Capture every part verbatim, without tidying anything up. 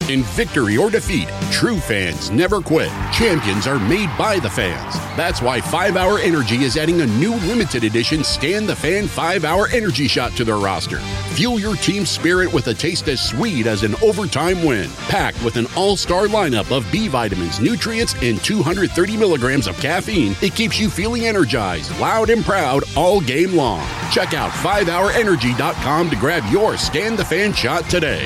In victory or defeat, true fans never quit. Champions are made by the fans. That's why five hour Energy is adding a new limited edition Scan the Fan five hour Energy shot to their roster. Fuel your team's spirit with a taste as sweet as an overtime win. Packed with an all-star lineup of B vitamins, nutrients, and two hundred thirty milligrams of caffeine, it keeps you feeling energized, loud, and proud all game long. Check out five hour energy dot com to grab your Scan the Fan shot today.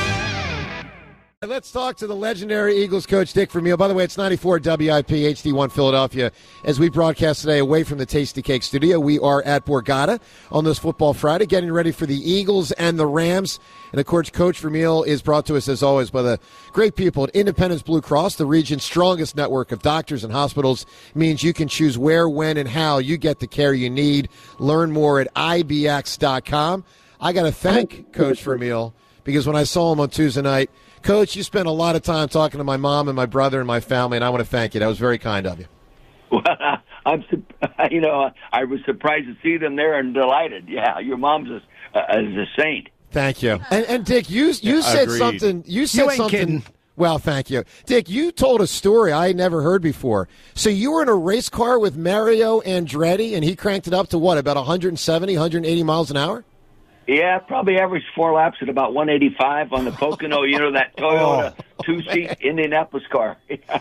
Let's talk to the legendary Eagles coach, Dick Vermeil. By the way, it's ninety-four W I P H D one Philadelphia. As we broadcast today away from the Tasty Cake studio, we are at Borgata on this Football Friday, getting ready for the Eagles and the Rams. And, of course, Coach Vermeil is brought to us, as always, by the great people at Independence Blue Cross, the region's strongest network of doctors and hospitals. It means you can choose where, when, and how you get the care you need. Learn more at I B X dot com. I got to thank Coach Vermeil because when I saw him on Tuesday night, Coach, you spent a lot of time talking to my mom and my brother and my family, and I want to thank you. That was very kind of you. Well, I'm, you know, I was surprised to see them there and delighted. Yeah, your mom's a, uh, is a saint. Thank you. And, and Dick, you you yeah, said agreed. something. You said you ain't something. Kidding. Well, thank you, Dick. You told a story I had never heard before. So you were in a race car with Mario Andretti, and he cranked it up to what, about one seventy, one eighty miles an hour? Yeah, probably averaged four laps at about one eighty-five on the Pocono, you know, that Toyota oh, two-seat man. Indianapolis car.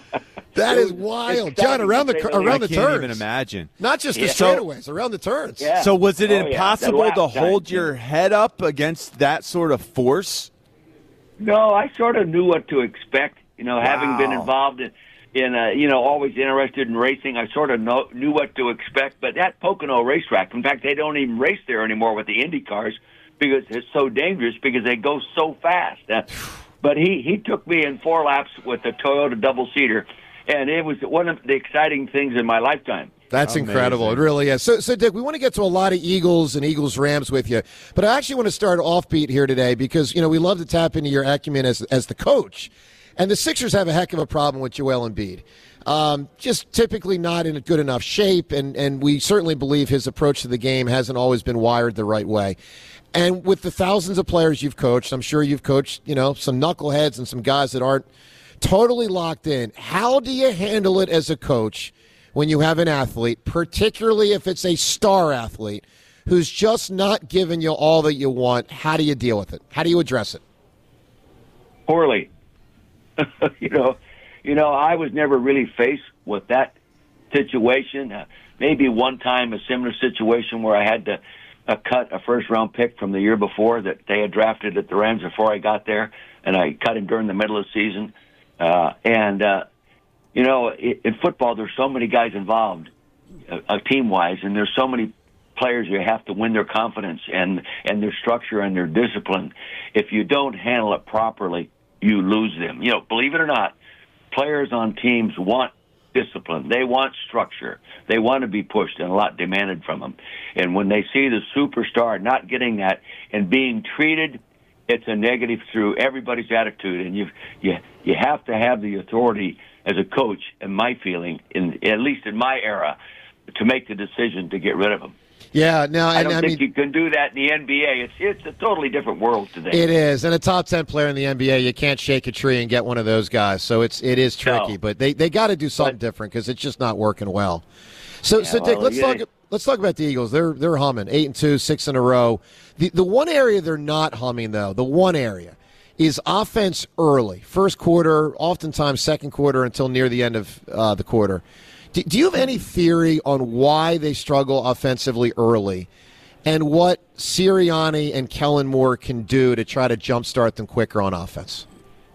That is wild. John, around the around the I can't turns. even imagine. Not just the yeah. straightaways, around the turns. Yeah. So was it oh, impossible yeah. to hold time. your head up against that sort of force? No, I sort of knew what to expect. You know, wow. having been involved in, in uh, you know, always interested in racing, I sort of know, knew what to expect. But that Pocono racetrack, in fact, they don't even race there anymore with the Indy cars, because it's so dangerous because they go so fast. Uh, but he, he took me in four laps with the Toyota double-seater, and it was one of the exciting things in my lifetime. That's Amazing. incredible. It really is. So, so, Dick, we want to get to a lot of Eagles and Eagles-Rams with you, but I actually want to start offbeat here today because, you know, we love to tap into your acumen as as the coach, and the Sixers have a heck of a problem with Joel Embiid. Um, just typically not in a good enough shape, and, and we certainly believe his approach to the game hasn't always been wired the right way. And with the thousands of players you've coached, I'm sure you've coached, you know, some knuckleheads and some guys that aren't totally locked in. How do you handle it as a coach when you have an athlete, particularly if it's a star athlete, who's just not giving you all that you want? How do you deal with it? How do you address it? Poorly. you know, you know, I was never really faced with that situation. Uh, maybe one time a similar situation where I had to uh, cut a first-round pick from the year before that they had drafted at the Rams before I got there, and I cut him during the middle of the season. Uh, and, uh, you know, in, in football, there's so many guys involved, uh, uh, team-wise, and there's so many players you have to win their confidence and, and their structure and their discipline. If you don't handle it properly, you lose them. You know, believe it or not, players on teams want discipline. They want structure. They want to be pushed and a lot demanded from them. And when they see the superstar not getting that and being treated, it's a negative through everybody's attitude. And you you you have to have the authority as a coach, in my feeling, in at least in my era, to make the decision to get rid of them. Yeah, no, and I don't I think mean, you can do that in the N B A. It's it's a totally different world today. It is, and a top ten player in the N B A, you can't shake a tree and get one of those guys. So it's it is tricky, No. but they, they got to do something But, different because it's just not working well. So Yeah, so Dick, well, let's yeah. talk let's talk about the Eagles. They're they're humming eight and two, six in a row. The the one area they're not humming though, the one area is offense early, first quarter, oftentimes second quarter until near the end of uh, the quarter. Do, do you have any theory on why they struggle offensively early? And what Sirianni and Kellen Moore can do to try to jumpstart them quicker on offense?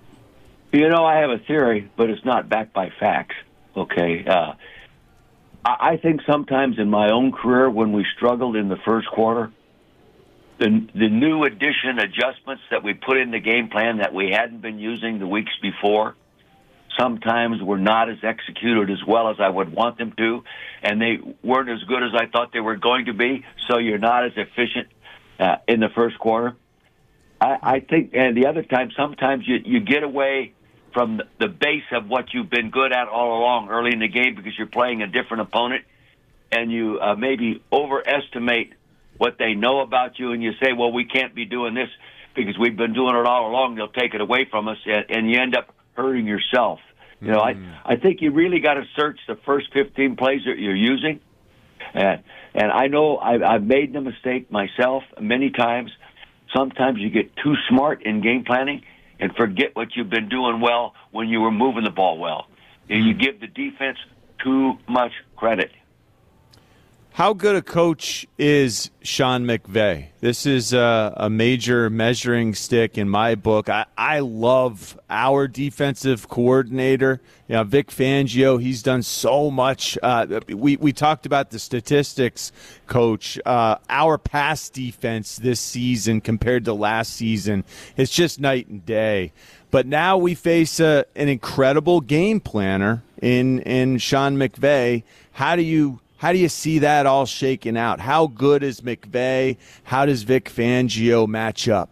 You know, I have a theory, but it's not backed by facts, okay? Uh, I, I think sometimes in my own career when we struggled in the first quarter, the, the new addition adjustments that we put in the game plan that we hadn't been using the weeks before sometimes were not as executed as well as I would want them to, and they weren't as good as I thought they were going to be, so you're not as efficient uh, in the first quarter. I, I think, and the other time, sometimes you, you get away from the base of what you've been good at all along early in the game because you're playing a different opponent, and you uh, maybe overestimate what they know about you, and you say, well, we can't be doing this. because we've been doing it all along. They'll take it away from us, and, and you end up hurting yourself. You know, mm. I I think you really got to search the first fifteen plays that you're using. And, and I know I've, I've made the mistake myself many times. Sometimes you get too smart in game planning and forget what you've been doing well when you were moving the ball well. And you give the defense too much credit. How good a coach is Sean McVay? This is a, a major measuring stick in my book. I, I love our defensive coordinator, you know, Vic Fangio. He's done so much. Uh, we, we talked about the statistics, Coach. Uh, our pass defense this season compared to last season, it's just night and day. But now we face a, an incredible game planner in, in Sean McVay. How do you... How do you see that all shaken out? How good is McVay? How does Vic Fangio match up?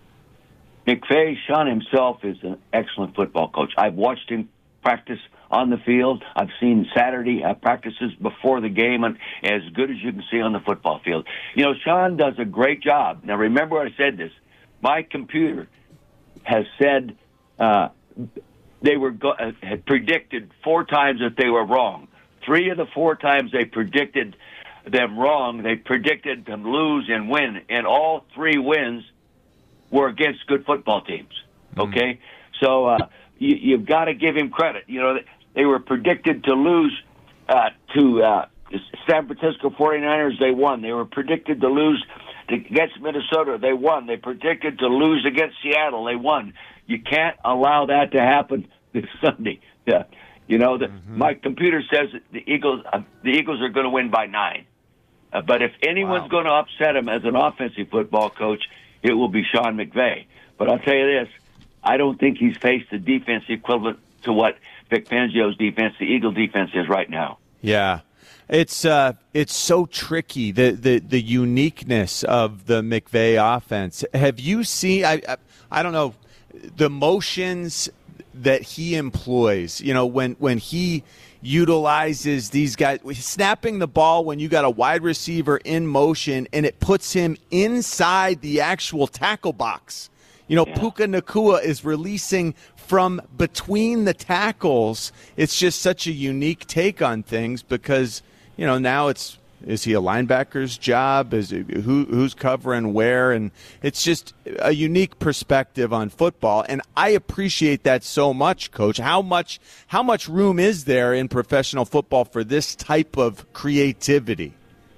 McVay, Sean himself, is an excellent football coach. I've watched him practice on the field. I've seen Saturday uh, practices before the game, and as good as you can see on the football field. You know, Sean does a great job. Now, remember I said this. My computer has said uh, they were go- uh, had predicted four times that they were wrong. Three of the four times they predicted them wrong, they predicted them lose and win, and all three wins were against good football teams. Okay, mm. so uh, you, you've got to give him credit. You know, they were predicted to lose uh, to uh, San Francisco forty-niners. They won. They were predicted to lose against Minnesota. They won. They predicted to lose against Seattle. They won. You can't allow that to happen this Sunday. Yeah. You know, the, mm-hmm. my computer says that the Eagles uh, the Eagles are going to win by nine. Uh, but if anyone's wow. going to upset him as an offensive football coach, it will be Sean McVay. But I'll tell you this, I don't think he's faced the defense equivalent to what Vic Fangio's defense, the Eagle defense, is right now. Yeah. It's uh, it's so tricky, the, the the uniqueness of the McVay offense. Have you seen, I, I, I don't know, the motions that he employs, you know, when, when he utilizes these guys, snapping the ball when you got a wide receiver in motion and it puts him inside the actual tackle box. You know, yeah. Puka Nacua is releasing from between the tackles. It's just such a unique take on things because, you know, now it's, is he a linebacker's job? Is it, who who's covering where? And it's just a unique perspective on football, and I appreciate that so much, Coach. How much how much room is there in professional football for this type of creativity?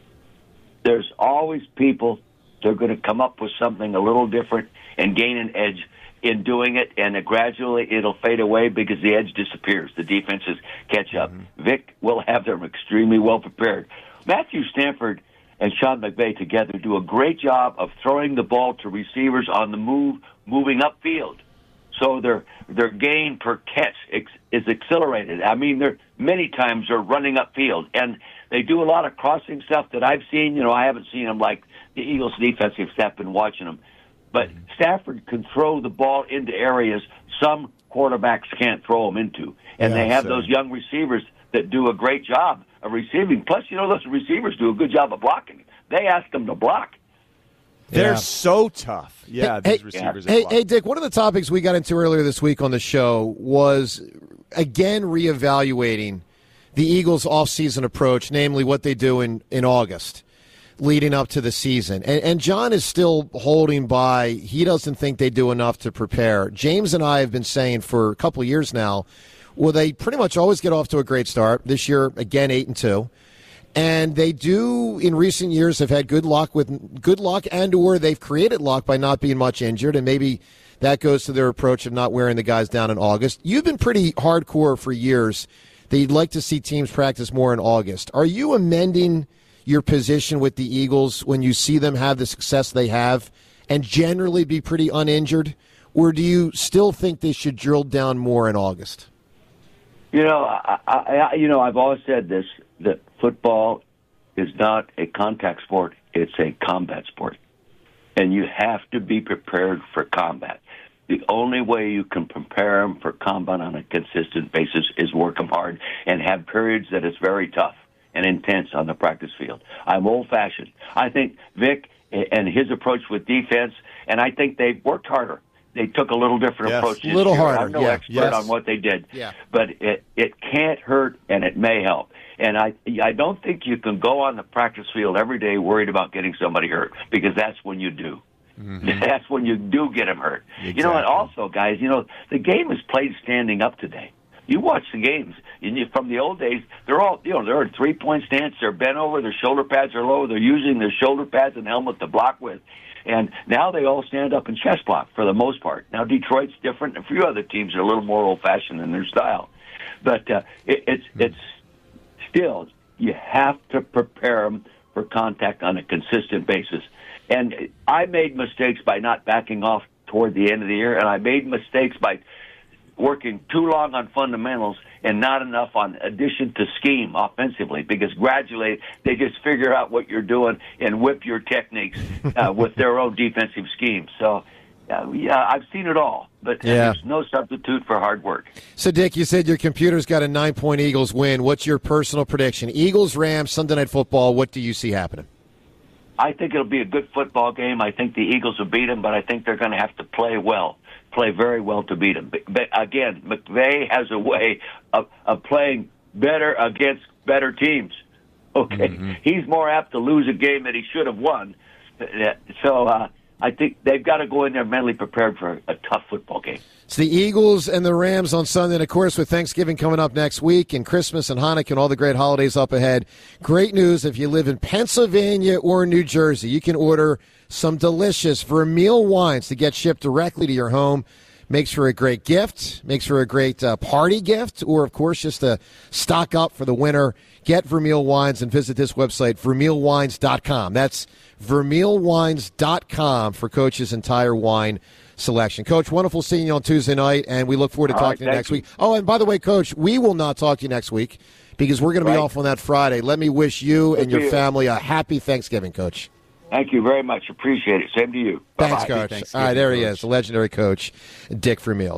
There's always people that are going to come up with something a little different and gain an edge in doing it, and it gradually it'll fade away because the edge disappears. The defenses catch up. Mm-hmm. Vic will have them extremely well prepared. Matthew Stafford and Sean McVay together do a great job of throwing the ball to receivers on the move, moving upfield. So their their gain per catch is accelerated. I mean, they're many times they're running upfield, and they do a lot of crossing stuff that I've seen. You know, I haven't seen them like the Eagles' defensive staff. Been watching them, but Stafford can throw the ball into areas some quarterbacks can't throw them into, and yeah, they have so. those young receivers that do a great job of receiving. Plus, you know, those receivers do a good job of blocking. They ask them to block. They're yeah. so tough. Yeah, hey, these receivers. Hey, hey, Dick, one of the topics we got into earlier this week on the show was, again, reevaluating the Eagles' offseason approach, namely what they do in, in August leading up to the season. And, and John is still holding by. He doesn't think they do enough to prepare. James and I have been saying for a couple of years now, well, they pretty much always get off to a great start. This year, again, eight and two. And they do, in recent years, have had good luck with good luck and or they've created luck by not being much injured, and maybe that goes to their approach of not wearing the guys down in August. You've been pretty hardcore for years that you'd like to see teams practice more in August. Are you amending your position with the Eagles when you see them have the success they have and generally be pretty uninjured, or do you still think they should drill down more in August? You know, I, I, you know, I've always said this, that football is not a contact sport, it's a combat sport. And you have to be prepared for combat. The only way you can prepare them for combat on a consistent basis is work them hard and have periods that is very tough and intense on the practice field. I'm old-fashioned. I think Vic and his approach with defense and I think they've worked harder. They took a little different Yes. approach this A little year. harder, I'm no yeah. expert Yes. on what they did, Yeah. but it it can't hurt and it may help. And I I don't think you can go on the practice field every day worried about getting somebody hurt, because that's when you do. Mm-hmm. That's when you do get them hurt. Exactly. You know, and also, guys, you know, the game is played standing up today. You watch the games and you, from the old days. They're all, you know, they're in three-point stance. They're bent over. Their shoulder pads are low. They're using their shoulder pads and helmet to block with. And now they all stand up and chest block for the most part. Now Detroit's different. A few other teams are a little more old-fashioned in their style. But uh, it, it's it's still, you have to prepare them for contact on a consistent basis. And I made mistakes by not backing off toward the end of the year, and I made mistakes by working too long on fundamentals and not enough on addition to scheme offensively, because gradually they just figure out what you're doing and whip your techniques uh, with their own defensive schemes. So, uh, yeah, I've seen it all, but Yeah. there's no substitute for hard work. So, Dick, you said your computer's got a nine-point Eagles win. What's your personal prediction? Eagles, Rams, Sunday Night Football. What do you see happening? I think it'll be a good football game. I think the Eagles will beat them, but I think they're going to have to play well, play very well to beat them. But, but again, McVay has a way of, of playing better against better teams. Okay, mm-hmm. He's more apt to lose a game that he should have won. So uh, I think they've got to go in there mentally prepared for a tough football game. It's the Eagles and the Rams on Sunday, and of course, with Thanksgiving coming up next week, and Christmas and Hanukkah and all the great holidays up ahead. Great news if you live in Pennsylvania or New Jersey. You can order some delicious Vermeil wines to get shipped directly to your home. Makes for a great gift, makes for a great uh, party gift, or, of course, just to stock up for the winter. Get Vermeil Wines and visit this website, vermeil wines dot com. That's vermeil wines dot com for Coach's entire wine selection. Coach, wonderful seeing you on Tuesday night, and we look forward to All talking right, to you next you. week. Oh, and by the way, Coach, we will not talk to you next week because we're going to be Right. off on that Friday. Let me wish you Good and your to you. family a happy Thanksgiving, Coach. Thank you very much. Appreciate it. Same to you. Thanks, Bye-bye. Coach. All right, there he is, the legendary Coach, Dick Vermeil.